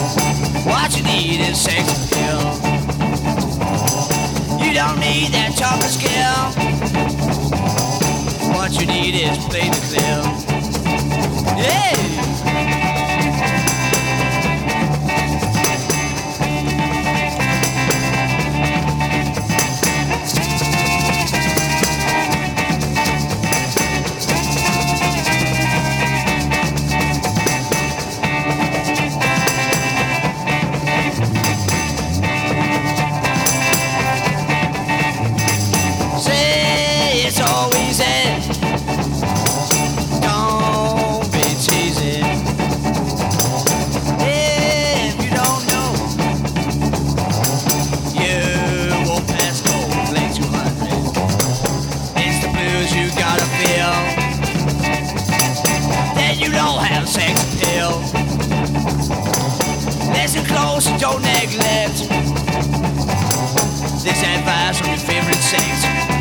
What you need is sex appeal. You don't need that chocolate skill. What you need is plain and clear. Yeah. It's always it. Don't be cheesy. If you don't know, you won't pass go play 200. It's the blues you gotta feel. Then you don't have sex appeal. Listen close and don't neglect this advice from your favorite saint.